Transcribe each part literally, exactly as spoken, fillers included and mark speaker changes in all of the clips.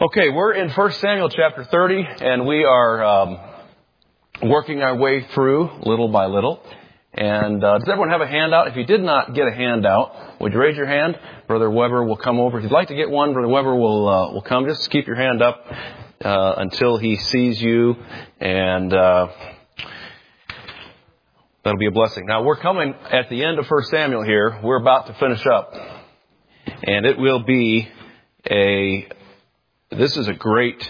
Speaker 1: Okay, we're in First Samuel chapter thirty, and we are um, working our way through little by little. And uh, does everyone have a handout? If you did not get a handout, would you raise your hand? Brother Weber will come over. If you'd like to get one, Brother Weber will uh, will come. Just keep your hand up uh, until he sees you, and uh, that'll be a blessing. Now, we're coming at the end of First Samuel here. We're about to finish up, and it will be a... This is a great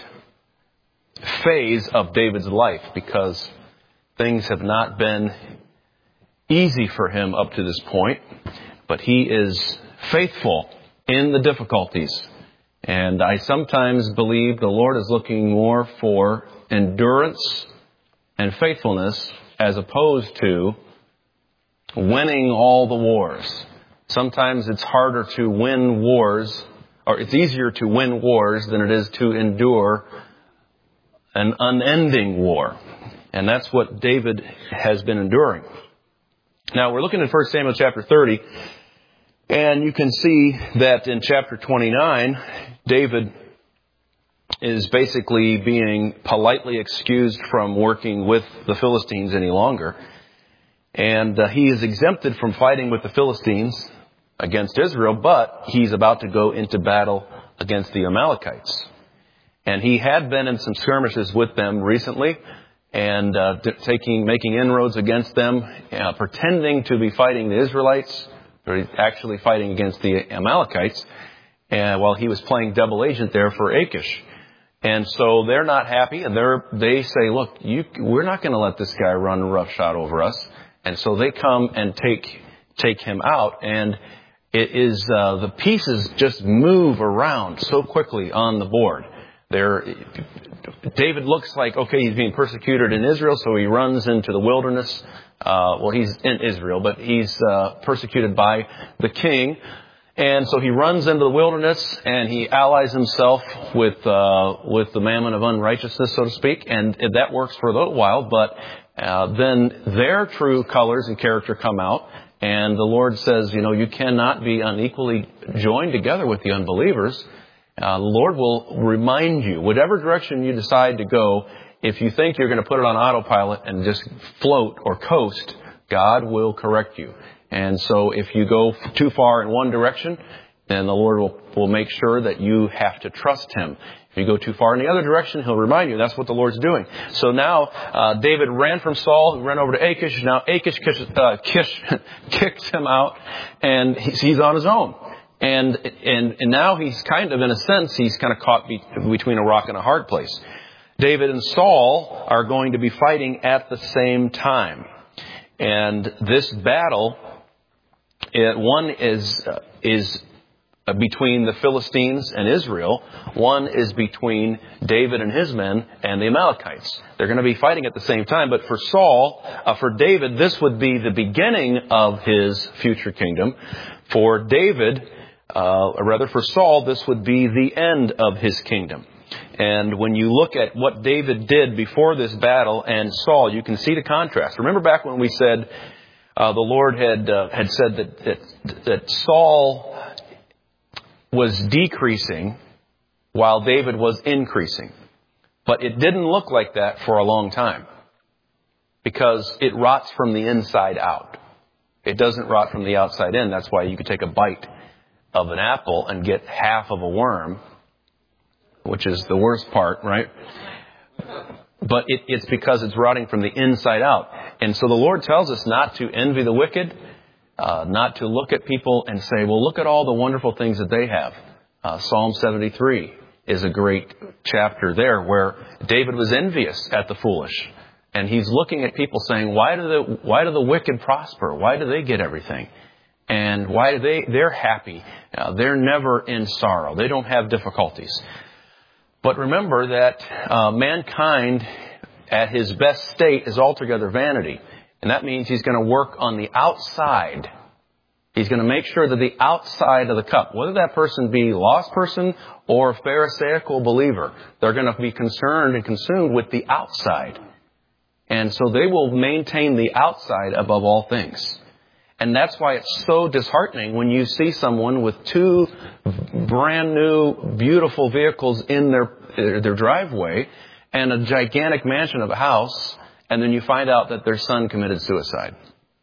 Speaker 1: phase of David's life because things have not been easy for him up to this point, but he is faithful in the difficulties. And I sometimes believe the Lord is looking more for endurance and faithfulness as opposed to winning all the wars. Sometimes it's harder to win wars, or it's easier to win wars than it is to endure an unending war. And that's what David has been enduring. Now, we're looking at First Samuel chapter thirty, and you can see that in chapter twenty-nine, David is basically being politely excused from working with the Philistines any longer. And uh, he is exempted from fighting with the Philistines against Israel, but he's about to go into battle against the Amalekites. And he had been in some skirmishes with them recently, and uh, taking, making inroads against them, uh, pretending to be fighting the Israelites, or actually fighting against the Amalekites, uh, while he was playing double agent there for Achish. And so they're not happy, and they're, they say, look, you, we're not going to let this guy run roughshod over us. And so they come and take take him out, and it is uh, the pieces just move around so quickly on the board. There, David looks like, okay, he's being persecuted in Israel, so he runs into the wilderness. Uh, well, he's in Israel, but he's uh, persecuted by the king. And so he runs into the wilderness, and he allies himself with uh, with the mammon of unrighteousness, so to speak. And that works for a little while, but uh, then their true colors and character come out. And the Lord says, you know, you cannot be unequally joined together with the unbelievers. Uh, the Lord will remind you, whatever direction you decide to go, if you think you're going to put it on autopilot and just float or coast, God will correct you. And so if you go too far in one direction, then the Lord will, will make sure that you have to trust Him. If you go too far in the other direction, He'll remind you. That's what the Lord's doing. So now, uh, David ran from Saul, ran over to Achish. Now Achish uh, Kish, kicks him out, and he's, he's on his own. And, and, and now he's kind of, in a sense, he's kind of caught be, between a rock and a hard place. David and Saul are going to be fighting at the same time. And this battle, it, one is, uh, is, between the Philistines and Israel. One is between David and his men and the Amalekites. They're going to be fighting at the same time. But for Saul, uh, for David, this would be the beginning of his future kingdom. For David, uh, or rather for Saul, this would be the end of his kingdom. And when you look at what David did before this battle and Saul, you can see the contrast. Remember back when we said uh, the Lord had uh, had said that, that that Saul was decreasing while David was increasing. But it didn't look like that for a long time because it rots from the inside out. It doesn't rot from the outside in. That's why you could take a bite of an apple and get half of a worm, which is the worst part, right? But it, it's because it's rotting from the inside out. And so the Lord tells us not to envy the wicked, Uh, not to look at people and say, well, look at all the wonderful things that they have. Uh, Psalm seventy-three is a great chapter there where David was envious at the foolish. And he's looking at people saying, why do the, why do the wicked prosper? Why do they get everything? And why do they, they're happy. Uh, they're never in sorrow. They don't have difficulties. But remember that uh, mankind at his best state is altogether vanity. And that means he's going to work on the outside. He's going to make sure that the outside of the cup, whether that person be a lost person or a Pharisaical believer, they're going to be concerned and consumed with the outside. And so they will maintain the outside above all things. And that's why it's so disheartening when you see someone with two brand new, beautiful vehicles in their their driveway and a gigantic mansion of a house, and then you find out that their son committed suicide.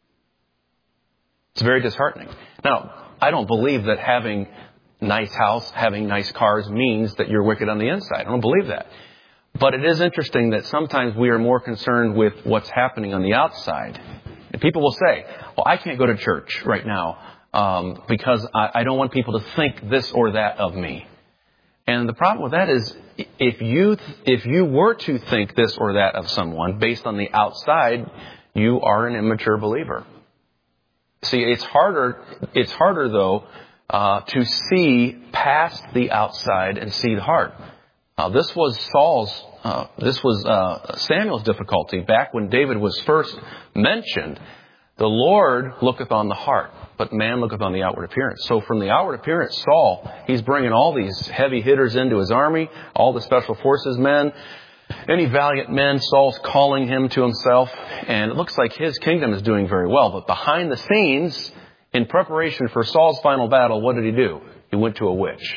Speaker 1: It's very disheartening. Now, I don't believe that having nice house, having nice cars means that you're wicked on the inside. I don't believe that. But it is interesting that sometimes we are more concerned with what's happening on the outside. And people will say, well, I can't go to church right now um, because I, I don't want people to think this or that of me. And the problem with that is if you if you were to think this or that of someone based on the outside, you are an immature believer. See, it's harder, it's harder though, uh, to see past the outside and see the heart. Uh, this was Saul's, uh, this was uh, Samuel's difficulty. Back when David was first mentioned, the Lord looketh on the heart, but man looketh on the outward appearance. So from the outward appearance, Saul, he's bringing all these heavy hitters into his army, all the special forces men, any valiant men. Saul's calling him to himself, and it looks like his kingdom is doing very well. But behind the scenes, in preparation for Saul's final battle, what did he do? He went to a witch.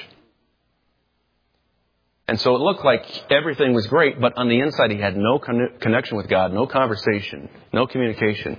Speaker 1: And so it looked like everything was great, but on the inside he had no con- connection with God, no conversation, no communication.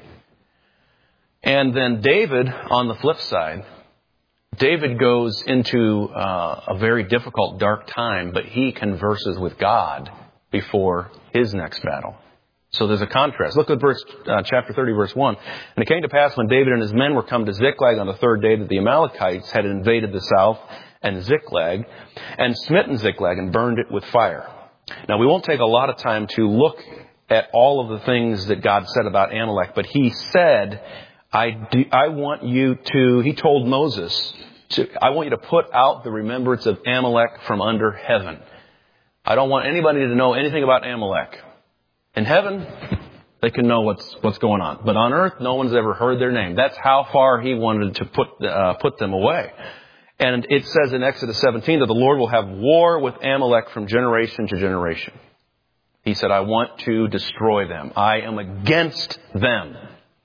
Speaker 1: And then David, on the flip side, David goes into uh, a very difficult, dark time, but he converses with God before his next battle. So there's a contrast. Look at verse uh, chapter thirty, verse one. And it came to pass when David and his men were come to Ziklag on the third day that the Amalekites had invaded the south and Ziklag and smitten Ziklag and burned it with fire. Now, we won't take a lot of time to look at all of the things that God said about Amalek, but he said, I, do, I want you to, he told Moses, to, I want you to put out the remembrance of Amalek from under heaven. I don't want anybody to know anything about Amalek. In heaven, they can know what's what's going on. But on earth, no one's ever heard their name. That's how far he wanted to put uh, put them away. And it says in Exodus seventeen that the Lord will have war with Amalek from generation to generation. He said, I want to destroy them. I am against them.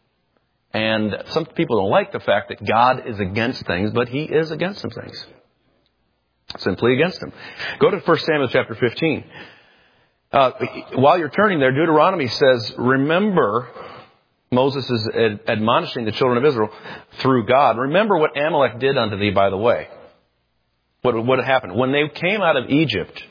Speaker 1: And some people don't like the fact that God is against things, but he is against some things. Simply against them. Go to First Samuel chapter fifteen. Uh, while you're turning there, Deuteronomy says, remember, Moses is ad- admonishing the children of Israel through God. Remember what Amalek did unto thee, by the way. What, what happened? When they came out of Egypt,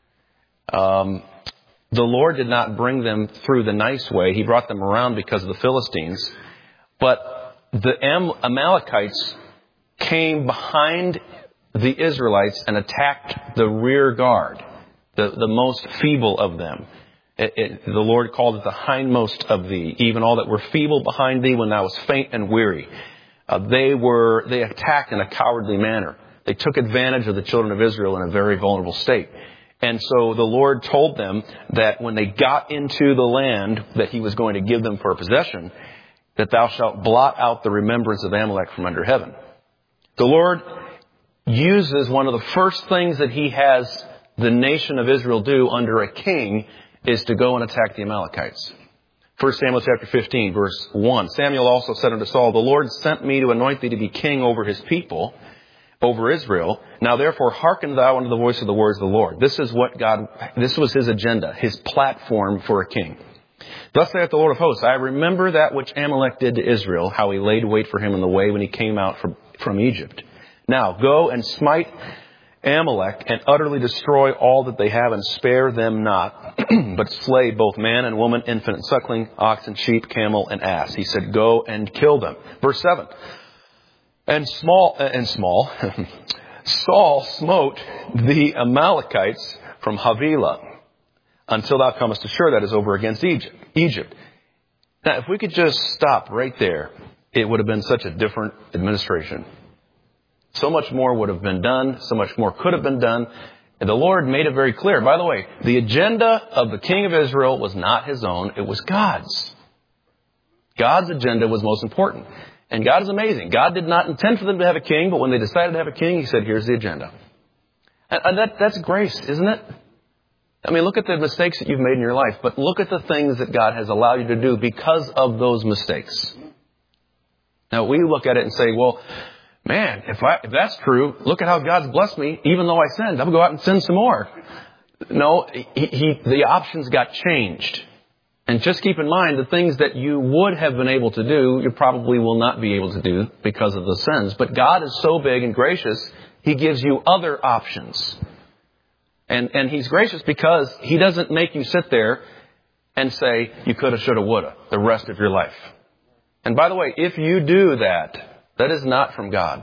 Speaker 1: um, the Lord did not bring them through the nice way. He brought them around because of the Philistines. But the Am- Amalekites came behind the Israelites and attacked the rear guard. The, the most feeble of them. It, it, the Lord called it the hindmost of thee, even all that were feeble behind thee when thou was faint and weary. Uh, they were, they attacked in a cowardly manner. They took advantage of the children of Israel in a very vulnerable state. And so the Lord told them that when they got into the land that he was going to give them for possession, that thou shalt blot out the remembrance of Amalek from under heaven. The Lord uses one of the first things that he has the nation of Israel do under a king is to go and attack the Amalekites. First Samuel chapter fifteen, verse one. Samuel also said unto Saul, the Lord sent me to anoint thee to be king over his people, over Israel. Now therefore hearken thou unto the voice of the words of the Lord. This is what God, this was his agenda, his platform for a king. Thus saith the Lord of hosts, I remember that which Amalek did to Israel, how he laid wait for him in the way when he came out from, from Egypt. Now go and smite Amalek and utterly destroy all that they have and spare them not, but slay both man and woman, infant and suckling, ox and sheep, camel and ass. He said, go and kill them. Verse seven. And small, uh, and small, Saul smote the Amalekites from Havilah until thou comest to Shur, that is over against Egypt. Egypt. Now, if we could just stop right there, it would have been such a different administration. So much more would have been done. So much more could have been done. And the Lord made it very clear. By the way, the agenda of the king of Israel was not his own. It was God's. God's agenda was most important. And God is amazing. God did not intend for them to have a king, but when they decided to have a king, he said, here's the agenda. And that, that's grace, isn't it? I mean, look at the mistakes that you've made in your life, but look at the things that God has allowed you to do because of those mistakes. Now, we look at it and say, well, man, if, I, if that's true, look at how God's blessed me. Even though I sinned, I'm going to go out and sin some more. No, he, he, the options got changed. And just keep in mind, the things that you would have been able to do, you probably will not be able to do because of the sins. But God is so big and gracious, He gives you other options. And, and He's gracious because He doesn't make you sit there and say, you coulda, shoulda, woulda, the rest of your life. And by the way, if you do that, that is not from God.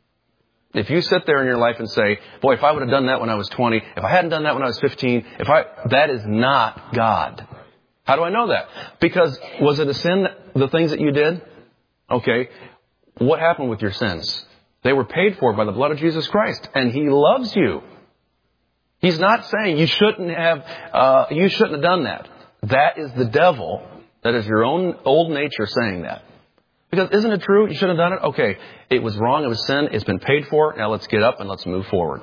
Speaker 1: If you sit there in your life and say, boy, if I would have done that when I was twenty, if I hadn't done that when I was fifteen, if I, that is not God. How do I know that? Because was it a sin, the things that you did? Okay. What happened with your sins? They were paid for by the blood of Jesus Christ, and He loves you. He's not saying you shouldn't have, uh, you shouldn't have done that. That is the devil. That is your own old nature saying that. Because isn't it true? You should have done it. Okay. It was wrong. It was sin. It's been paid for. Now let's get up and let's move forward.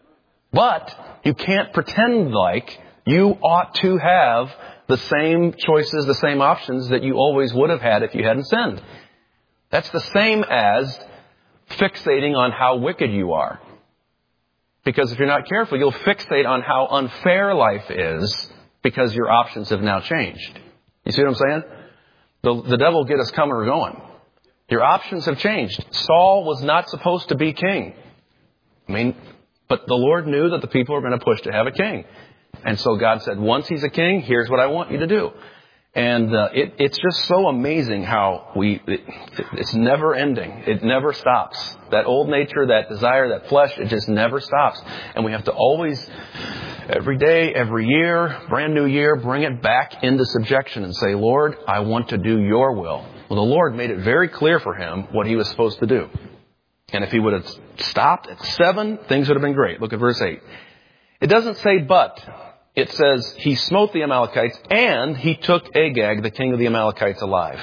Speaker 1: But you can't pretend like you ought to have the same choices, the same options that you always would have had if you hadn't sinned. That's the same as fixating on how wicked you are. Because if you're not careful, you'll fixate on how unfair life is because your options have now changed. You see what I'm saying? The, the devil will get us coming or going. Your options have changed. Saul was not supposed to be king. I mean, but the Lord knew that the people were going to push to have a king. And so God said, once he's a king, here's what I want you to do. And uh, it, it's just so amazing how we, it, it's never ending. It never stops. That old nature, that desire, that flesh, it just never stops. And we have to always, every day, every year, brand new year, bring it back into subjection and say, Lord, I want to do your will. Well, the Lord made it very clear for him what he was supposed to do. And if he would have stopped at seven, things would have been great. Look at verse eight. It doesn't say but. It says he smote the Amalekites and he took Agag, the king of the Amalekites, alive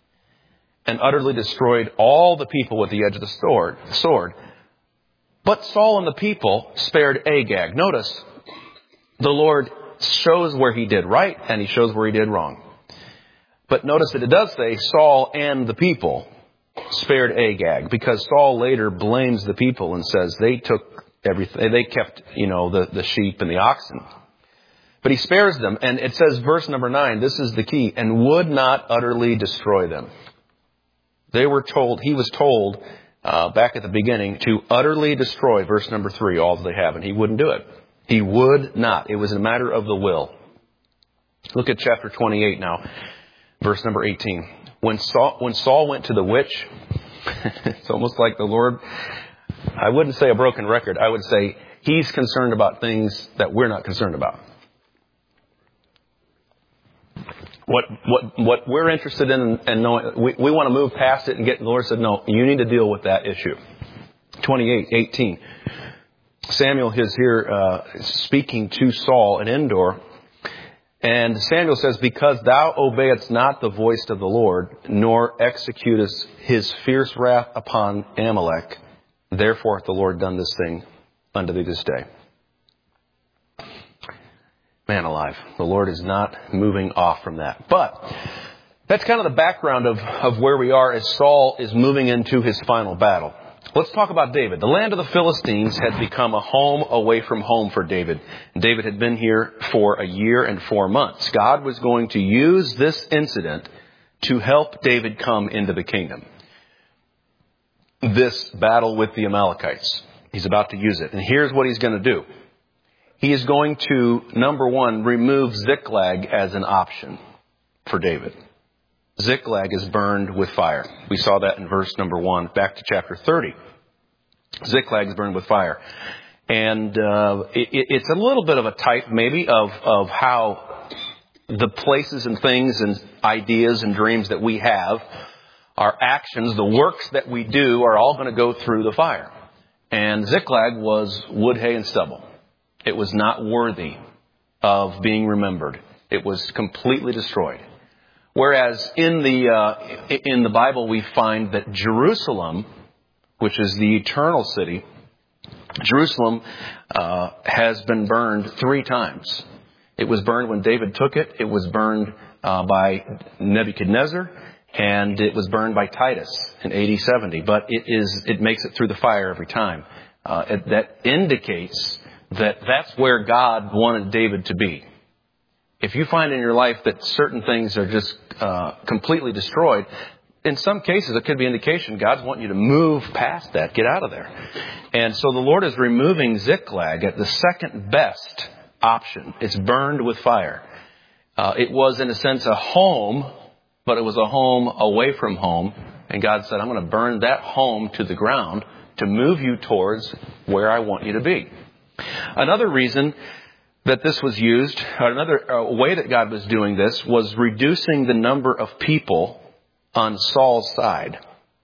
Speaker 1: and utterly destroyed all the people with the edge of the sword. But Saul and the people spared Agag. Notice the Lord shows where he did right and he shows where he did wrong. But notice that it does say Saul and the people spared Agag, because Saul later blames the people and says they took everything. They kept, you know, the, the sheep and the oxen. But he spares them. And it says, verse number nine, this is the key, and would not utterly destroy them. They were told, he was told uh, back at the beginning to utterly destroy, verse number three, all that they have. And he wouldn't do it. He would not. It was a matter of the will. Look at chapter twenty-eight now, verse number eighteen. When Saul, when Saul went to the witch, it's almost like the Lord, I wouldn't say a broken record. I would say he's concerned about things that we're not concerned about. What what what we're interested in and knowing, we, we want to move past it and get, the Lord said, no, you need to deal with that issue. twenty-eight eighteen. Samuel is here uh, speaking to Saul in Endor. And Samuel says, because thou obeyedst not the voice of the Lord, nor executest his fierce wrath upon Amalek, therefore hath the Lord done this thing unto thee this day. Man alive, the Lord is not moving off from that. But that's kind of the background of, of where we are as Saul is moving into his final battle. Let's talk about David. The land of the Philistines had become a home away from home for David. David had been here for a year and four months. God was going to use this incident to help David come into the kingdom. This battle with the Amalekites. He's about to use it. And here's what he's going to do. He is going to, number one, remove Ziklag as an option for David. Ziklag is burned with fire. We saw that in verse number one, back to chapter thirty. Ziklag is burned with fire. And uh, it, it's a little bit of a type, maybe, of, of how the places and things and ideas and dreams that we have, our actions, the works that we do, are all going to go through the fire. And Ziklag was wood, hay, and stubble. It was not worthy of being remembered. It was completely destroyed. Whereas in the uh, in the Bible we find that Jerusalem, which is the eternal city, Jerusalem uh, has been burned three times. It was burned when David took it. It was burned uh, by Nebuchadnezzar. And it was burned by Titus in A D seventy. But it is it makes it through the fire every time. Uh, it, that indicates that that's where God wanted David to be. If you find in your life that certain things are just uh, completely destroyed, in some cases it could be indication God's wanting you to move past that, get out of there. And so the Lord is removing Ziklag at the second best option. It's burned with fire. Uh, it was, in a sense, a home, but it was a home away from home. And God said, I'm going to burn that home to the ground to move you towards where I want you to be. Another reason that this was used, or another uh, way that God was doing this, was reducing the number of people on Saul's side.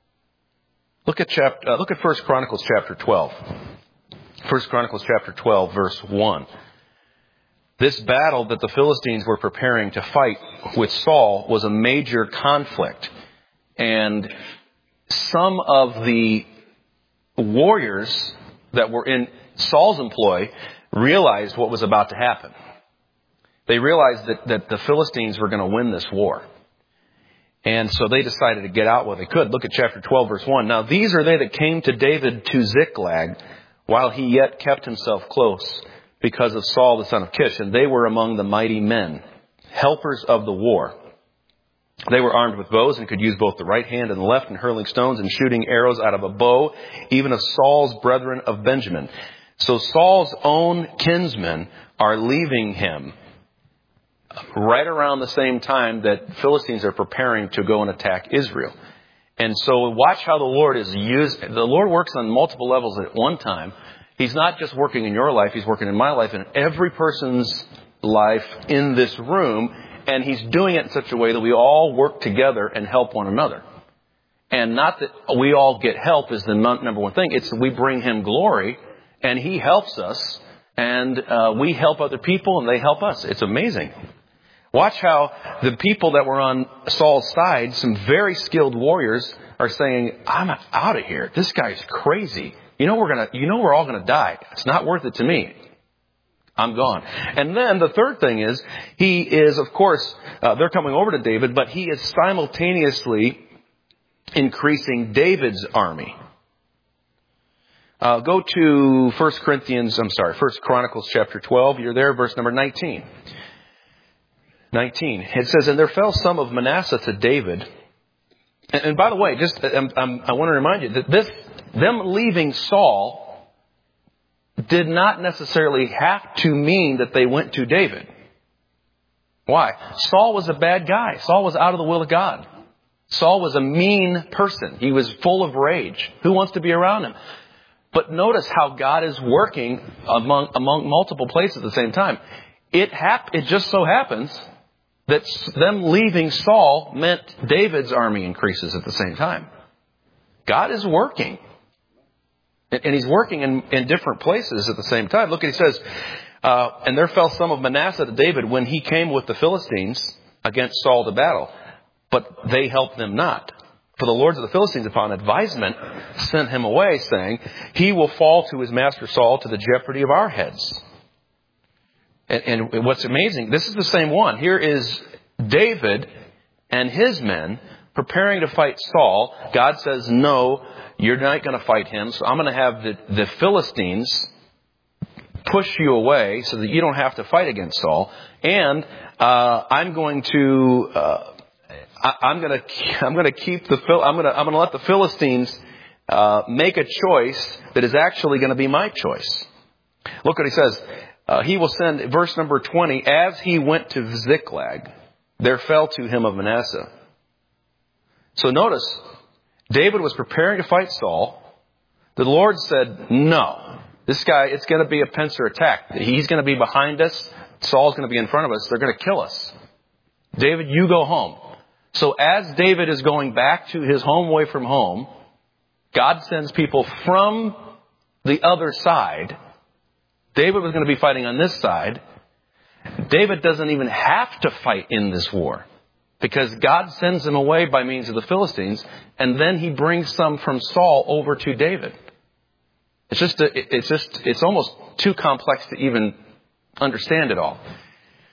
Speaker 1: Look at chapter, uh, look at First Chronicles chapter twelve. First Chronicles chapter twelve, verse one. This battle that the Philistines were preparing to fight with Saul was a major conflict. And some of the warriors that were in Saul's employ realized what was about to happen. They realized that, that the Philistines were going to win this war. And so they decided to get out while they could. Look at chapter twelve, verse one. Now these are they that came to David to Ziklag, while he yet kept himself close, because of Saul the son of Kish. And they were among the mighty men, helpers of the war. They were armed with bows and could use both the right hand and the left in hurling stones and shooting arrows out of a bow, even of Saul's brethren of Benjamin. So Saul's own kinsmen are leaving him right around the same time that Philistines are preparing to go and attack Israel. And so watch how the Lord is used. The Lord works on multiple levels at one time. He's not just working in your life. He's working in my life and every person's life in this room. And He's doing it in such a way that we all work together and help one another. And not that we all get help is the number one thing. It's that we bring Him glory and He helps us. And uh, we help other people and they help us. It's amazing. Watch how the people that were on Saul's side, some very skilled warriors, are saying, I'm out of here. This guy's crazy. You know we're gonna. You know we're all gonna die. It's not worth it to me. I'm gone. And then the third thing is, he is, of course, uh, they're coming over to David, but he is simultaneously increasing David's army. Uh, go to First Corinthians. I'm sorry, First Chronicles chapter twelve. You're there, verse number nineteen. nineteen. It says, and there fell some of Manasseh to David. And, and by the way, just I'm, I'm, I want to remind you that this. Them leaving Saul did not necessarily have to mean that they went to David. Why? Saul was a bad guy. Saul was out of the will of God. Saul was a mean person. He was full of rage. Who wants to be around him? But notice how God is working among among multiple places at the same time. It hap- It just so happens that them leaving Saul meant David's army increases at the same time. God is working. And He's working in, in different places at the same time. Look, He says, uh, and there fell some of Manasseh to David when he came with the Philistines against Saul to battle. But they helped them not. For the lords of the Philistines, upon advisement, sent him away, saying, he will fall to his master Saul to the jeopardy of our heads. And, and what's amazing, this is the same one. Here is David and his men preparing to fight Saul. God says, no, you're not going to fight him. So I'm going to have the, the Philistines push you away so that you don't have to fight against Saul. And uh, I'm going to uh, I, I'm going to I'm going to keep the I'm going to I'm going to let the Philistines uh, make a choice that is actually going to be my choice. Look what he says. Uh, he will send, verse number twenty, as he went to Ziklag, there fell to him of Manasseh. So notice, David was preparing to fight Saul. The Lord said, no, this guy, it's going to be a pincer attack. He's going to be behind us. Saul's going to be in front of us. They're going to kill us. David, you go home. So as David is going back to his home away from home, God sends people from the other side. David was going to be fighting on this side. David doesn't even have to fight in this war because God sends him away by means of the Philistines, and then He brings some from Saul over to David. It's just, a, it's just, it's almost too complex to even understand it all.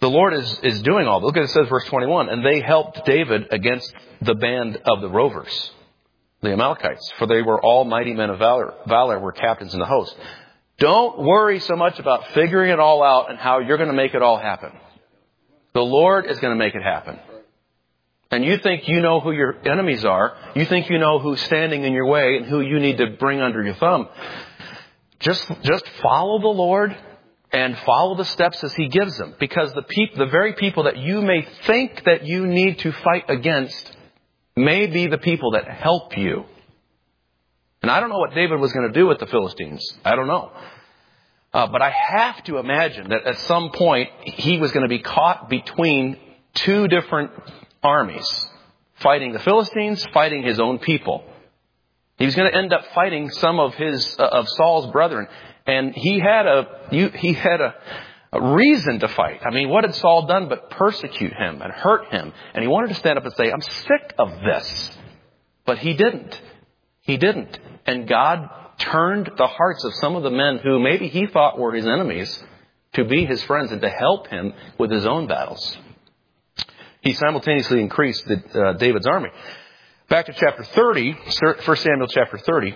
Speaker 1: the Lord is, is doing all. Look at it, it says verse twenty-one, and they helped David against the band of the rovers, the Amalekites, for they were all mighty men of valor, valor were captains in the host. Don't worry so much about figuring it all out and how you're going to make it all happen. The Lord is going to make it happen. And you think you know who your enemies are. You think you know who's standing in your way and who you need to bring under your thumb. Just, just follow the Lord and follow the steps as He gives them. Because the peop- the very people that you may think that you need to fight against may be the people that help you. And I don't know what David was going to do with the Philistines. I don't know. Uh, but I have to imagine that at some point he was going to be caught between two different armies, fighting the Philistines, fighting his own people. He was going to end up fighting some of his uh, of Saul's brethren, and he had a you, he had a, a reason to fight. I mean, what had Saul done but persecute him and hurt him? And he wanted to stand up and say, "I'm sick of this," but he didn't. He didn't, and God turned the hearts of some of the men who maybe he thought were his enemies to be his friends and to help him with his own battles. He simultaneously increased the, uh, David's army. Back to chapter thirty, First Samuel chapter thirty.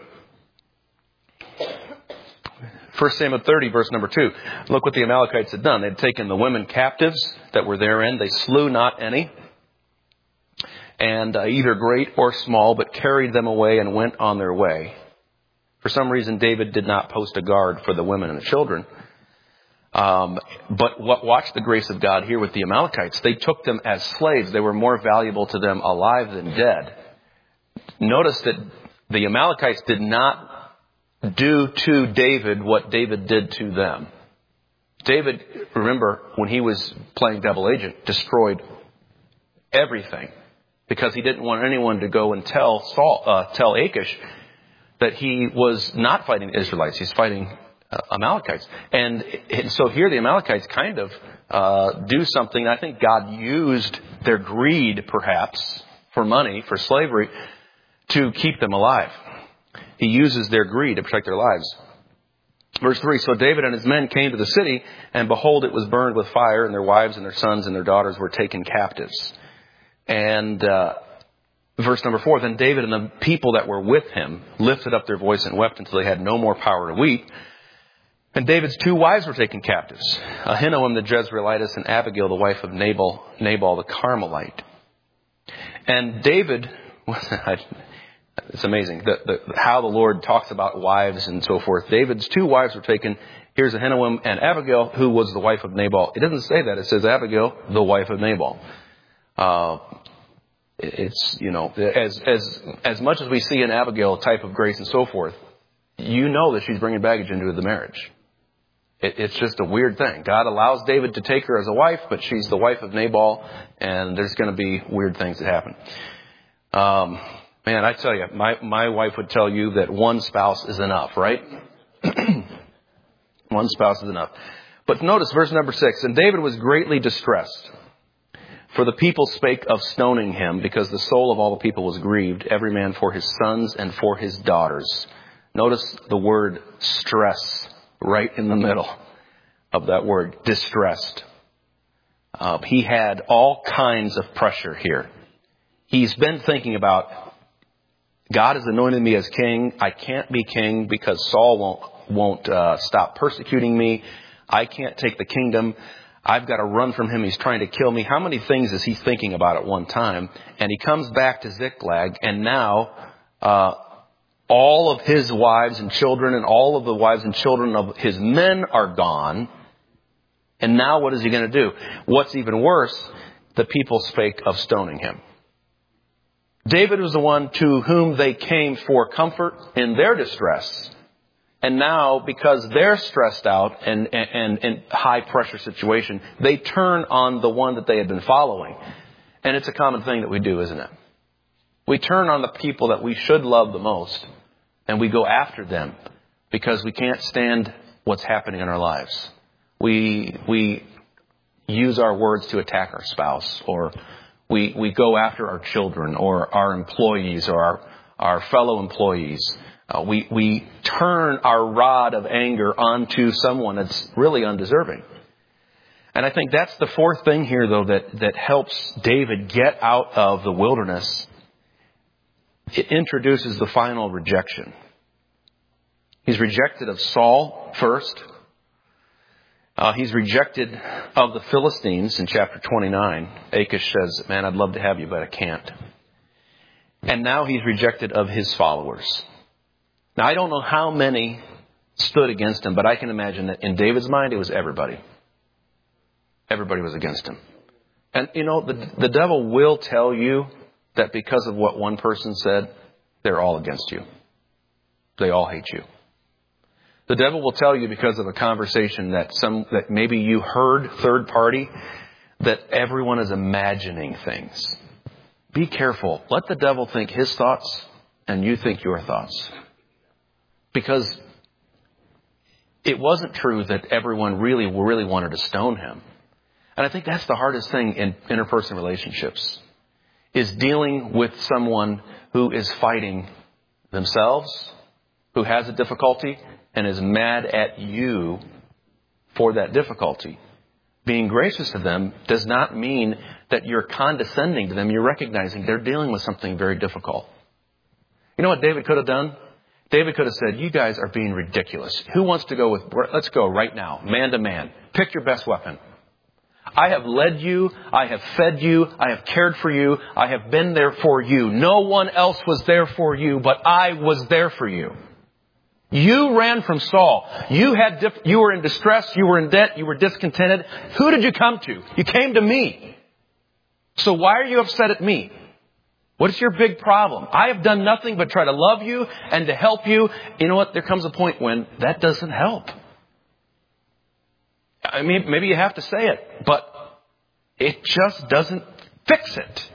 Speaker 1: First Samuel thirty, verse number two. Look what the Amalekites had done. They had taken the women captives that were therein. They slew not any, and uh, either great or small, but carried them away and went on their way. For some reason, David did not post a guard for the women and the children. Um, but what, watch the grace of God here with the Amalekites. They took them as slaves. They were more valuable to them alive than dead. Notice that the Amalekites did not do to David what David did to them. David, remember, when he was playing double agent, destroyed everything because he didn't want anyone to go and tell Saul, uh, tell Achish that he was not fighting the Israelites. He's fighting uh, Amalekites. And, and so here the Amalekites kind of uh, do something. I think God used their greed, perhaps, for money, for slavery, to keep them alive. He uses their greed to protect their lives. Verse three, so David and his men came to the city, and behold, it was burned with fire, and their wives and their sons and their daughters were taken captives. And uh, verse number four, then David and the people that were with him lifted up their voice and wept until they had no more power to weep. And David's two wives were taken captives, Ahinoam the Jezreelitess and Abigail the wife of Nabal, Nabal the Carmelite. And David, it's amazing the, the, how the Lord talks about wives and so forth. David's two wives were taken. Here's Ahinoam and Abigail, who was the wife of Nabal. It doesn't say that. It says Abigail, the wife of Nabal. Uh, it's, you know, as, as, as much as we see in Abigail a type of grace and so forth, you know that she's bringing baggage into the marriage. It, it's just a weird thing. God allows David to take her as a wife, but she's the wife of Nabal, and there's going to be weird things that happen. Um, man, I tell you, my, my wife would tell you that one spouse is enough, right? One spouse is enough. But notice verse number six, and David was greatly distressed, for the people spake of stoning him, because the soul of all the people was grieved, every man for his sons and for his daughters. Notice the word stress right in the middle of that word, distressed. Uh, he had all kinds of pressure here. He's been thinking about, God has anointed me as king. I can't be king because Saul won't won't uh, stop persecuting me. I can't take the kingdom. I've got to run from him. He's trying to kill me. How many things is he thinking about at one time? And he comes back to Ziklag, and now uh, all of his wives and children and all of the wives and children of his men are gone. And now what is he going to do? What's even worse, the people spake of stoning him. David was the one to whom they came for comfort in their distress. And now, because they're stressed out and in and, high pressure situation, they turn on the one that they had been following. And it's a common thing that we do, isn't it? We turn on the people that we should love the most, and we go after them because we can't stand what's happening in our lives. We we use our words to attack our spouse, or we we go after our children or our employees or our, our fellow employees. Uh, we we turn our rod of anger onto someone that's really undeserving. And I think that's the fourth thing here, though, that, that helps David get out of the wilderness. It introduces the final rejection. He's rejected of Saul first. Uh, he's rejected of the Philistines in chapter twenty-nine. Achish says, man, I'd love to have you, but I can't. And now he's rejected of his followers. Now, I don't know how many stood against him, but I can imagine that in David's mind, it was everybody. Everybody was against him. And, you know, the, the devil will tell you that because of what one person said, they're all against you. They all hate you. The devil will tell you because of a conversation that some that maybe you heard third party, that everyone is imagining things. Be careful. Let the devil think his thoughts and you think your thoughts. Because it wasn't true that everyone really, really wanted to stone him. And I think that's the hardest thing in interpersonal relationships, is dealing with someone who is fighting themselves, who has a difficulty, and is mad at you for that difficulty. Being gracious to them does not mean that you're condescending to them. You're recognizing they're dealing with something very difficult. You know what David could have done? David could have said, you guys are being ridiculous. Who wants to go with, let's go right now, man to man. Pick your best weapon. I have led you. I have fed you. I have cared for you. I have been there for you. No one else was there for you, but I was there for you. You ran from Saul. You had, diff- you were in distress. You were in debt. You were discontented. Who did you come to? You came to me. So why are you upset at me? What's your big problem? I have done nothing but try to love you and to help you. You know what? There comes a point when that doesn't help. I mean, maybe you have to say it, but it just doesn't fix it.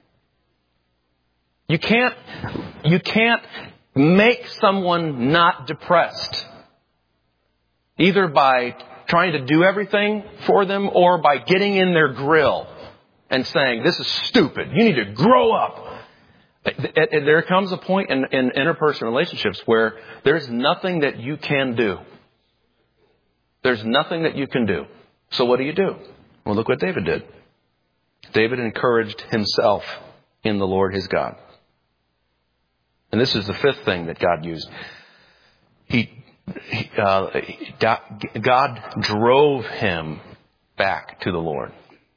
Speaker 1: You can't, you can't make someone not depressed, either by trying to do everything for them or by getting in their grill and saying, this is stupid. You need to grow up. There comes a point in, in interpersonal relationships where there's nothing that you can do. There's nothing that you can do. So what do you do? Well, look what David did. David encouraged himself in the Lord his God. And this is the fifth thing that God used. He, he uh, God drove him back to the Lord.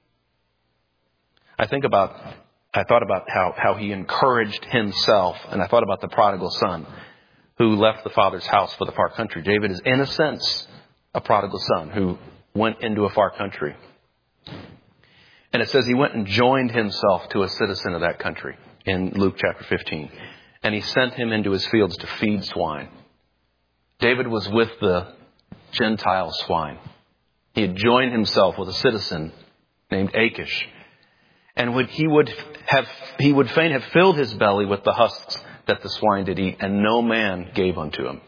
Speaker 1: I think about, I thought about how, how he encouraged himself, and I thought about the prodigal son who left the father's house for the far country. David is, in a sense, a prodigal son who went into a far country. And it says he went and joined himself to a citizen of that country in Luke chapter fifteen. And he sent him into his fields to feed swine. David was with the Gentile swine. He had joined himself with a citizen named Achish. And would, he would have, he would fain have filled his belly with the husks that the swine did eat, and no man gave unto him.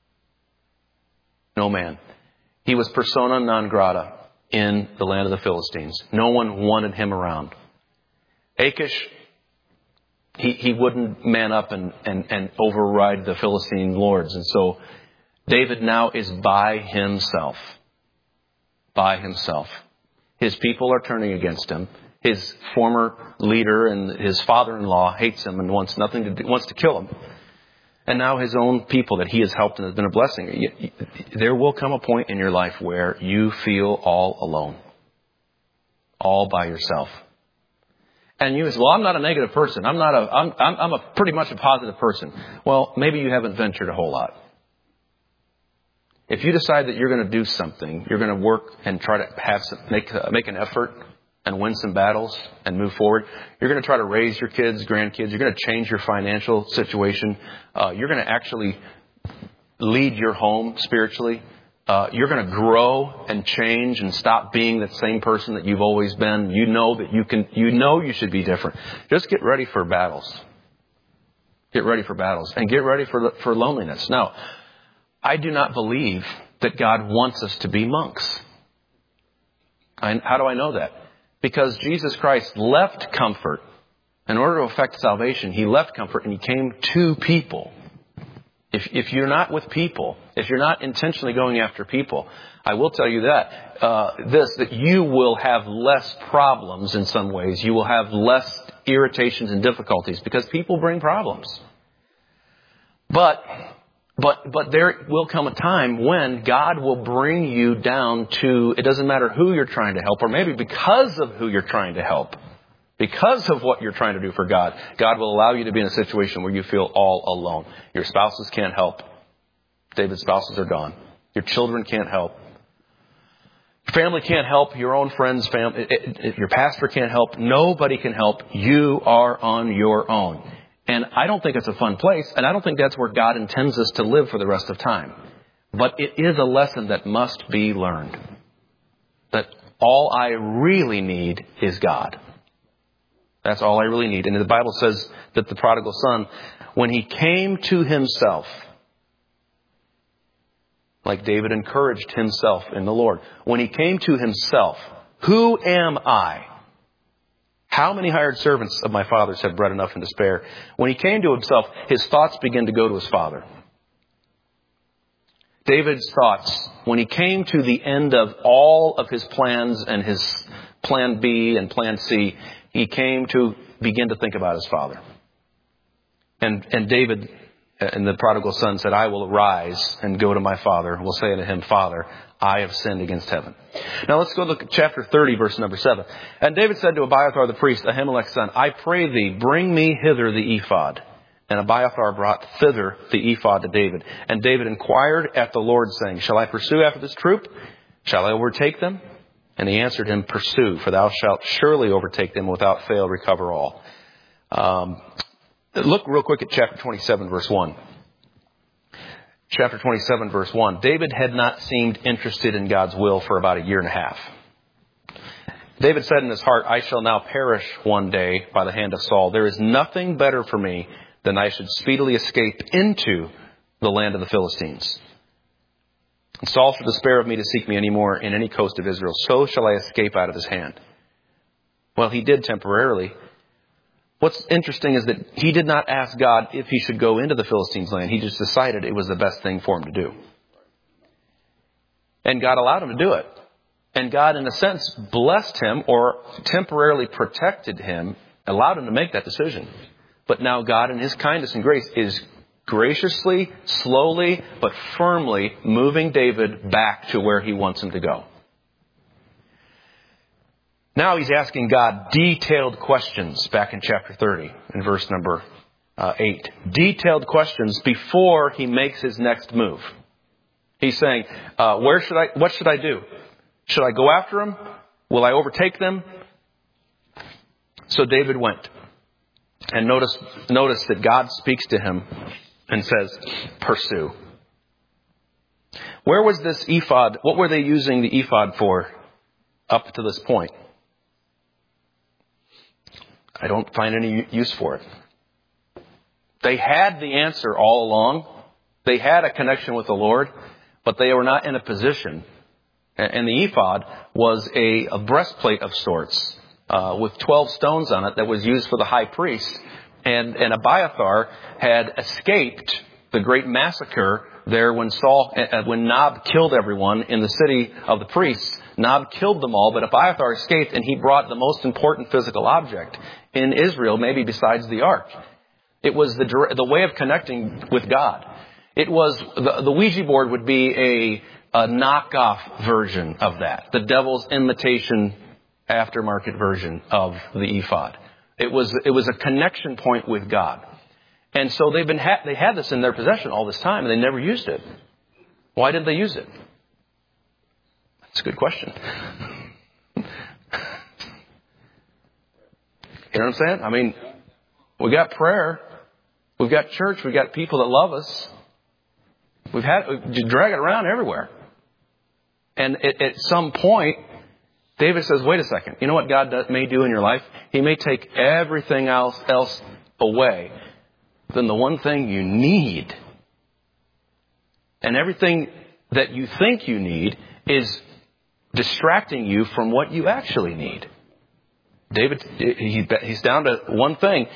Speaker 1: No man. He was persona non grata in the land of the Philistines. No one wanted him around. Achish, he, he wouldn't man up and, and, and override the Philistine lords. And so David now is by himself. By himself. His people are turning against him. His former leader and his father-in-law hates him and wants nothing to do, wants to kill him. And now his own people that he has helped and has been a blessing. There will come a point in your life where you feel all alone. All by yourself. And you say, well, I'm not a negative person. I'm not a, I'm, I'm, I'm a pretty much a positive person. Well, maybe you haven't ventured a whole lot. If you decide that you're going to do something, you're going to work and try to have some, make, uh, make an effort and win some battles and move forward. You're going to try to raise your kids, grandkids. You're going to change your financial situation. Uh, you're going to actually lead your home spiritually. Uh, you're going to grow and change and stop being the same person that you've always been. You know that you can, you know you should be different. Just get ready for battles. Get ready for battles and get ready for, for loneliness. Now, I do not believe that God wants us to be monks. I, how do I know that? Because Jesus Christ left comfort. In order to effect salvation, he left comfort and he came to people. If, if you're not with people, if you're not intentionally going after people, I will tell you that, uh, this, that you will have less problems in some ways. You will have less irritations and difficulties because people bring problems. But, but, but there will come a time when God will bring you down to, it doesn't matter who you're trying to help, or maybe because of who you're trying to help. Because of what you're trying to do for God, God will allow you to be in a situation where you feel all alone. Your spouses can't help. David's spouses are gone. Your children can't help. Your family can't help. Your own friends, family, your pastor can't help. Nobody can help. You are on your own. And I don't think it's a fun place. And I don't think that's where God intends us to live for the rest of time. But it is a lesson that must be learned. That all I really need is God. That's all I really need. And the Bible says that the prodigal son, when he came to himself, like David encouraged himself in the Lord, when he came to himself, who am I? How many hired servants of my father's have bread enough and to spare? When he came to himself, his thoughts began to go to his father. David's thoughts, when he came to the end of all of his plans and his plan B and plan C, he came to begin to think about his father. And and David and the prodigal son said, I will arise and go to my father. And will say unto him, Father, I have sinned against heaven. Now let's go look at chapter thirty, verse number seven. And David said to Abiathar the priest, Ahimelech's son, I pray thee, bring me hither the ephod. And Abiathar brought thither the ephod to David. And David inquired at the Lord, saying, Shall I pursue after this troop? Shall I overtake them? And he answered him, Pursue, for thou shalt surely overtake them, without fail recover all. Um, look real quick at chapter twenty-seven, verse one. Chapter twenty-seven, verse one. David had not seemed interested in God's will for about a year and a half. David said in his heart, I shall now perish one day by the hand of Saul. There is nothing better for me than I should speedily escape into the land of the Philistines. And Saul shall despair of me to seek me any more in any coast of Israel. So shall I escape out of his hand. Well, he did temporarily. What's interesting is that he did not ask God if he should go into the Philistines' land. He just decided it was the best thing for him to do. And God allowed him to do it. And God, in a sense, blessed him or temporarily protected him, allowed him to make that decision. But now God, in his kindness and grace, is graciously, slowly, but firmly moving David back to where he wants him to go. Now he's asking God detailed questions back in chapter thirty, in verse number uh, eight. Detailed questions before he makes his next move. He's saying, uh, where should I, what should I do? Should I go after them? Will I overtake them? So David went. And notice, notice that God speaks to him and says, pursue. Where was this ephod? What were they using the ephod for up to this point? I don't find any use for it. They had the answer all along. They had a connection with the Lord, but they were not in a position. And the ephod was a, a breastplate of sorts uh, with twelve stones on it that was used for the high priest. And, and Abiathar had escaped the great massacre there when Saul, uh, when Nob killed everyone in the city of the priests. Nob killed them all, but Abiathar escaped, and he brought the most important physical object in Israel, maybe besides the ark. It was the the way of connecting with God. It was the, the Ouija board would be a, a knockoff version of that, the devil's imitation aftermarket version of the ephod. It was it was a connection point with God, and so they've been ha- they had this in their possession all this time, and they never used it. Why didn't they use it? That's a good question. You know what I'm saying? I mean, we got prayer, we've got church, we've got people that love us. We've had we drag it around everywhere, and at, at some point, David says, "Wait a second. You know what God does, may do in your life? He may take everything else else away, then the one thing you need, and everything that you think you need is distracting you from what you actually need." David, he, he's down to one thing.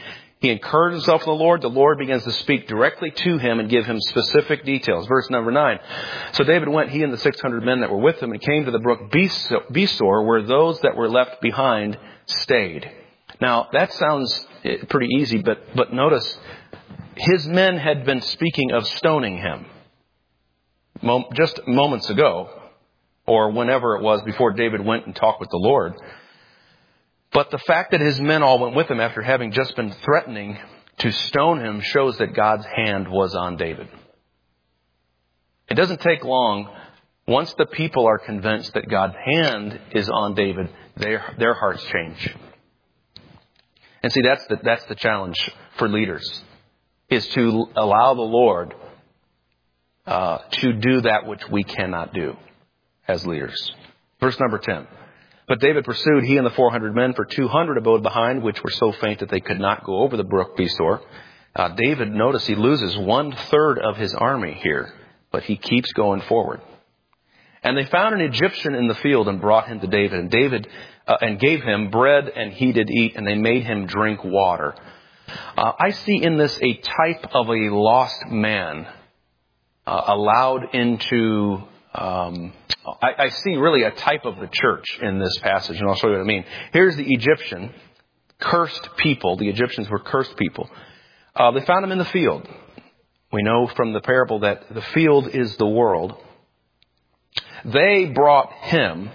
Speaker 1: He encouraged himself in the Lord. The Lord begins to speak directly to him and give him specific details. Verse number nine. So David went, he and the six hundred men that were with him, and came to the brook Besor, where those that were left behind stayed. Now, that sounds pretty easy, but, but notice, his men had been speaking of stoning him just moments ago, or whenever it was before David went and talked with the Lord. But the fact that his men all went with him after having just been threatening to stone him shows that God's hand was on David. It doesn't take long. Once the people are convinced that God's hand is on David, their, their hearts change. And see, that's the, that's the challenge for leaders, is to allow the Lord uh, to do that which we cannot do as leaders. Verse number ten. But David pursued, he and the four hundred men, for two hundred abode behind, which were so faint that they could not go over the brook Besor. Uh, David, notice he loses one third of his army here, but he keeps going forward. And they found an Egyptian in the field and brought him to David. And David uh, and gave him bread, and he did eat, and they made him drink water. Uh, I see in this a type of a lost man uh, allowed into. Um, I, I see really a type of the church in this passage, and I'll show you what I mean. Here's the Egyptian, cursed people. The Egyptians were cursed people. Uh, they found him in the field. We know from the parable that the field is the world. They brought him.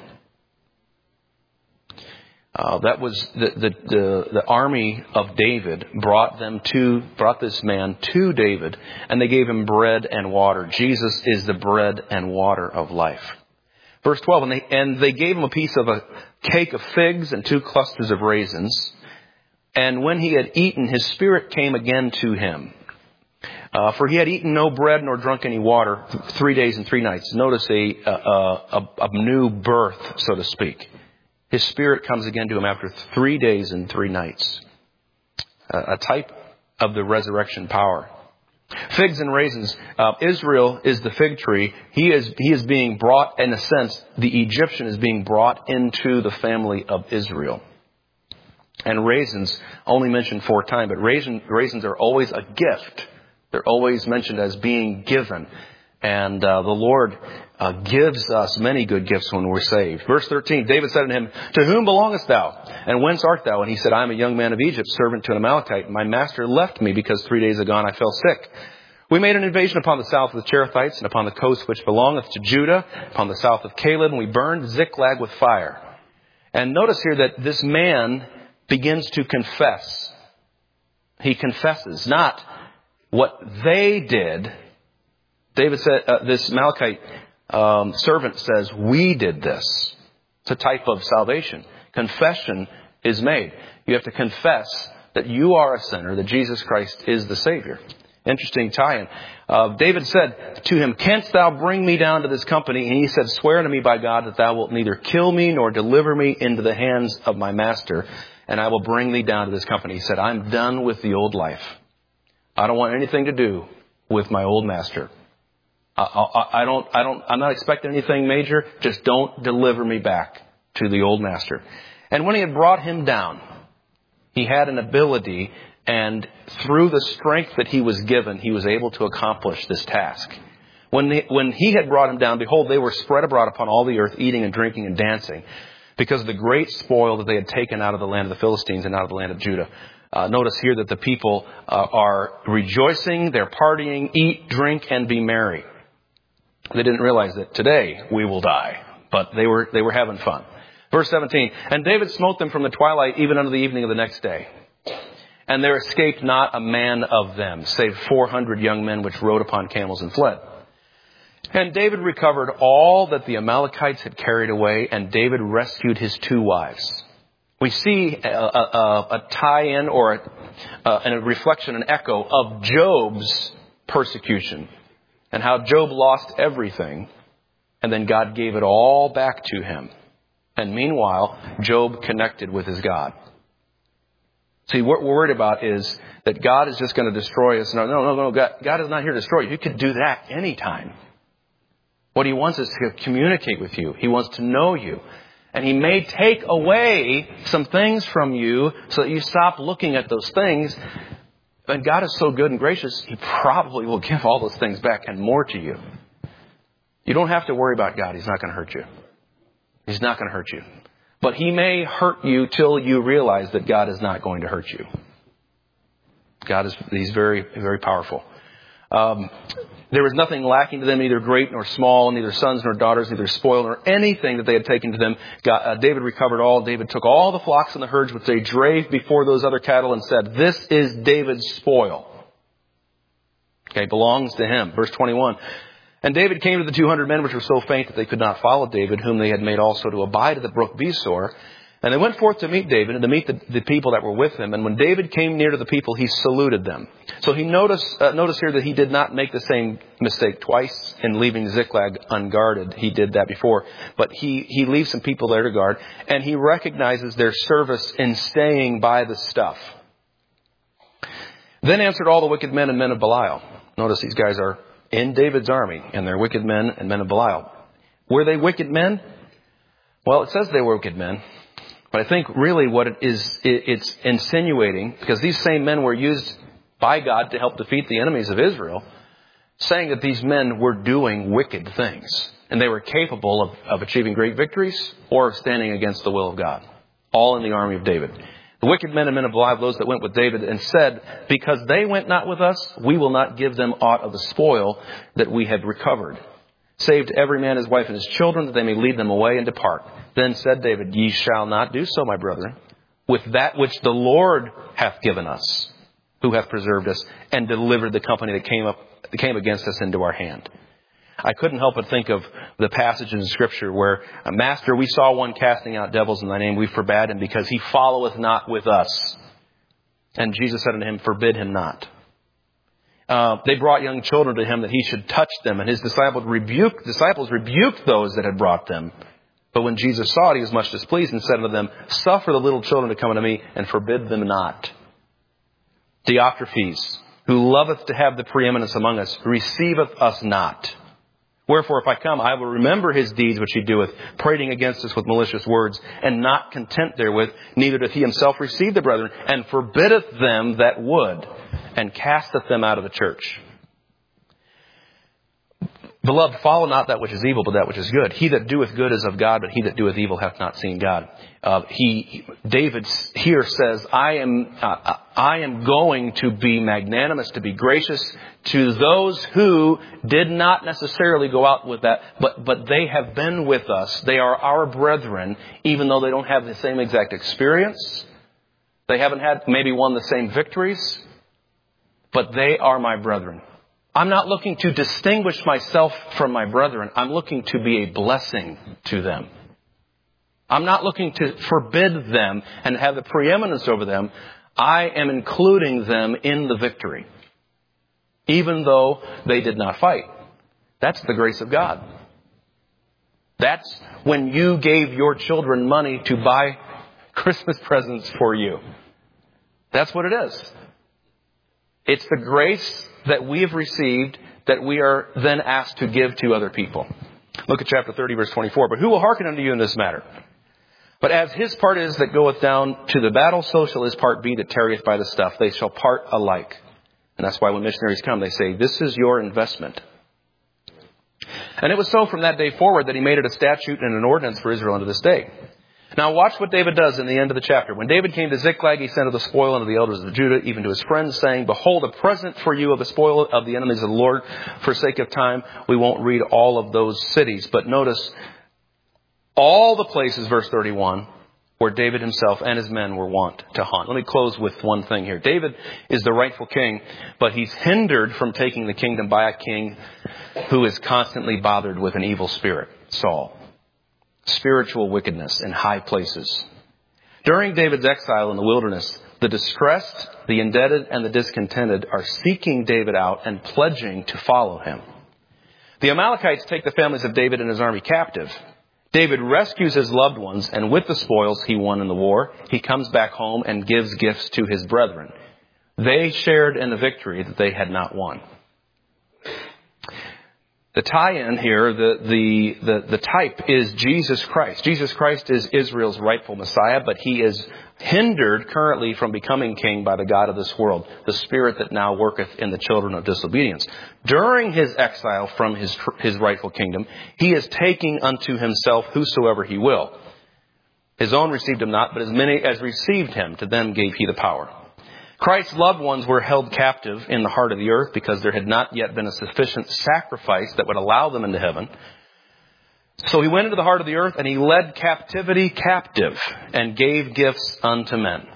Speaker 1: Uh, that was the, the the the army of David brought them to brought this man to David, and they gave him bread and water. Jesus is the bread and water of life. Verse twelve, and they and they gave him a piece of a cake of figs and two clusters of raisins. And when he had eaten, his spirit came again to him. Uh, for he had eaten no bread nor drunk any water three days and three nights. Notice a a, a, a new birth, so to speak. His spirit comes again to him after three days and three nights. Uh, a type of the resurrection power. Figs and raisins. Uh, Israel is the fig tree. He is he is being brought, in a sense, the Egyptian is being brought into the family of Israel. And raisins, only mentioned four times, but raisin, raisins are always a gift. They're always mentioned as being given. And uh, the Lord uh, gives us many good gifts when we're saved. Verse thirteen, David said unto him, to whom belongest thou? And whence art thou? And he said, I am a young man of Egypt, servant to an Amalekite. My master left me because three days agone I fell sick. We made an invasion upon the south of the Cherethites and upon the coast which belongeth to Judah, upon the south of Caleb, and we burned Ziklag with fire. And notice here that this man begins to confess. He confesses not what they did. David said, uh, this Amalekite um, servant says, we did this. It's a type of salvation. Confession is made. You have to confess that you are a sinner, that Jesus Christ is the Savior. Interesting tie-in. Uh, David said to him, canst thou bring me down to this company? And he said, swear to me by God that thou wilt neither kill me nor deliver me into the hands of my master, and I will bring thee down to this company. He said, I'm done with the old life. I don't want anything to do with my old master. I, I, I don't, I don't, I'm not expecting anything major. Just don't deliver me back to the old master. And when he had brought him down, he had an ability, and through the strength that he was given, he was able to accomplish this task. When, they, when he had brought him down, behold, they were spread abroad upon all the earth, eating and drinking and dancing, because of the great spoil that they had taken out of the land of the Philistines and out of the land of Judah. Uh, notice here that the people uh, are rejoicing, they're partying, eat, drink, and be merry. They didn't realize that today we will die, but they were they were having fun. Verse seventeen, and David smote them from the twilight even unto the evening of the next day. And there escaped not a man of them, save four hundred young men which rode upon camels and fled. And David recovered all that the Amalekites had carried away, and David rescued his two wives. We see a, a, a tie-in or a, a, a reflection, an echo of Job's persecution and how Job lost everything, and then God gave it all back to him. And meanwhile, Job connected with his God. See, what we're worried about is that God is just going to destroy us. No, no, no, no. God, God is not here to destroy you. He could do that anytime. What he wants is to communicate with you. He wants to know you. And he may take away some things from you so that you stop looking at those things. And God is so good and gracious, He probably will give all those things back and more to you. You don't have to worry about God. He's not going to hurt you. He's not going to hurt you. But He may hurt you till you realize that God is not going to hurt you. God is, He's very, very powerful. Um, there was nothing lacking to them, neither great nor small, neither sons nor daughters, neither spoil nor anything that they had taken to them. God, uh, David recovered all. David took all the flocks and the herds which they drave before those other cattle and said, "This is David's spoil." Okay, belongs to him. Verse twenty-one. And David came to the two hundred men which were so faint that they could not follow David, whom they had made also to abide at the brook Besor. And they went forth to meet David and to meet the, the people that were with him. And when David came near to the people, he saluted them. So he noticed, uh, notice here that he did not make the same mistake twice in leaving Ziklag unguarded. He did that before. But he, he leaves some people there to guard. And he recognizes their service in staying by the stuff. Then answered all the wicked men and men of Belial. Notice these guys are in David's army, and they're wicked men and men of Belial. Were they wicked men? Well, it says they were wicked men. But I think really what it is, it's insinuating, because these same men were used by God to help defeat the enemies of Israel, saying that these men were doing wicked things. And they were capable of, of achieving great victories or of standing against the will of God. All in the army of David. The wicked men and men of Belial, those that went with David, and said, "Because they went not with us, we will not give them aught of the spoil that we have recovered. Save to every man his wife and his children, that they may lead them away and depart." Then said David, "Ye shall not do so, my brethren, with that which the Lord hath given us, who hath preserved us, and delivered the company that came up that came against us into our hand." I couldn't help but think of the passage in Scripture where, "Master, we saw one casting out devils in thy name. We forbade him, because he followeth not with us." And Jesus said unto him, "Forbid him not." Uh, they brought young children to him that he should touch them, and his disciples rebuked, disciples rebuked those that had brought them. But when Jesus saw it, he was much displeased and said unto them, "Suffer the little children to come unto me, and forbid them not." Diotrephes, who loveth to have the preeminence among us, receiveth us not. Wherefore, if I come, I will remember his deeds which he doeth, prating against us with malicious words, and not content therewith, neither doth he himself receive the brethren, and forbiddeth them that would, and casteth them out of the church. Beloved, follow not that which is evil, but that which is good. He that doeth good is of God, but he that doeth evil hath not seen God. Uh, he, David here says, I am, uh, I am going to be magnanimous, to be gracious to those who did not necessarily go out with that, but, but they have been with us. They are our brethren, even though they don't have the same exact experience. They haven't had, maybe won the same victories, but they are my brethren. I'm not looking to distinguish myself from my brethren. I'm looking to be a blessing to them. I'm not looking to forbid them and have the preeminence over them. I am including them in the victory, even though they did not fight. That's the grace of God. That's when you gave your children money to buy Christmas presents for you. That's what it is. It's the grace that we have received that we are then asked to give to other people. Look at chapter thirty, verse twenty-four. "But who will hearken unto you in this matter? But as his part is that goeth down to the battle, so shall his part be that tarrieth by the stuff. They shall part alike." And that's why when missionaries come, they say, "This is your investment." And it was so from that day forward that he made it a statute and an ordinance for Israel unto this day. Now watch what David does in the end of the chapter. "When David came to Ziklag, he sent of the spoil unto the elders of Judah, even to his friends, saying, Behold, a present for you of the spoil of the enemies of the Lord. For sake of time, we won't read all of those cities." But notice all the places, verse thirty-one, where David himself and his men were wont to hunt. Let me close with one thing here. David is the rightful king, but he's hindered from taking the kingdom by a king who is constantly bothered with an evil spirit, Saul. Spiritual wickedness in high places. During David's exile in the wilderness, the distressed, the indebted, and the discontented are seeking David out and pledging to follow him. The Amalekites take the families of David and his army captive. David rescues his loved ones, and with the spoils he won in the war, he comes back home and gives gifts to his brethren. They shared in the victory that they had not won. The tie-in here, the, the, the, the type is Jesus Christ. Jesus Christ is Israel's rightful Messiah, but he is hindered currently from becoming king by the God of this world, the spirit that now worketh in the children of disobedience. During his exile from his, his rightful kingdom, he is taking unto himself whosoever he will. His own received him not, but as many as received him, to them gave he the power. Christ's loved ones were held captive in the heart of the earth because there had not yet been a sufficient sacrifice that would allow them into heaven. So he went into the heart of the earth and he led captivity captive and gave gifts unto men.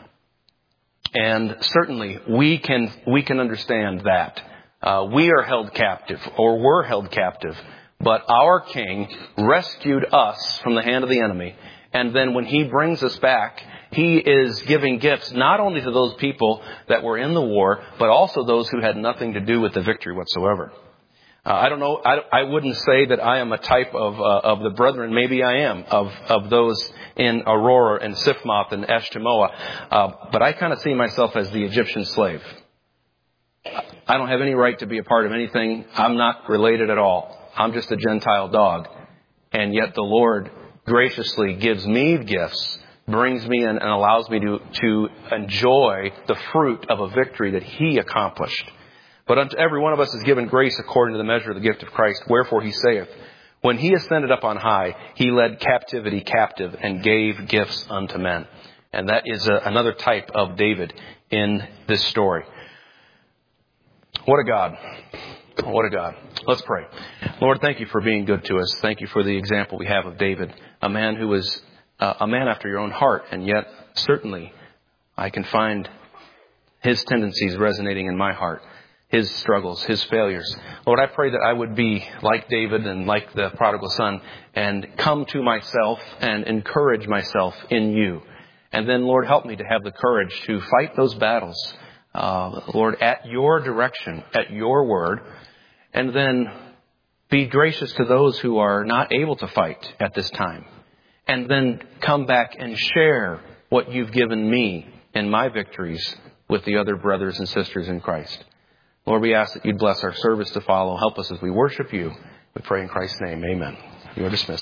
Speaker 1: And certainly we can, we can understand that. Uh, we are held captive or were held captive, but our King rescued us from the hand of the enemy. And then when he brings us back, he is giving gifts not only to those people that were in the war, but also those who had nothing to do with the victory whatsoever. Uh, I don't know. I, I wouldn't say that I am a type of uh, of the brethren. Maybe I am of of those in Aurora and Sifmoth and Eshtemoa. Uh, but I kind of see myself as the Egyptian slave. I don't have any right to be a part of anything. I'm not related at all. I'm just a Gentile dog. And yet the Lord graciously gives me gifts, brings me in and allows me to, to enjoy the fruit of a victory that he accomplished. But unto every one of us is given grace according to the measure of the gift of Christ. Wherefore he saith, when he ascended up on high, he led captivity captive and gave gifts unto men. And that is a, another type of David in this story. What a God. What a God. Let's pray. Lord, thank you for being good to us. Thank you for the example we have of David, a man who was uh, a man after your own heart. And yet, certainly, I can find his tendencies resonating in my heart, his struggles, his failures. Lord, I pray that I would be like David and like the prodigal son and come to myself and encourage myself in you. And then, Lord, help me to have the courage to fight those battles, uh, Lord, at your direction, at your word. And then be gracious to those who are not able to fight at this time. And then come back and share what you've given me in my victories with the other brothers and sisters in Christ. Lord, we ask that you'd bless our service to follow. Help us as we worship you. We pray in Christ's name. Amen. You are dismissed.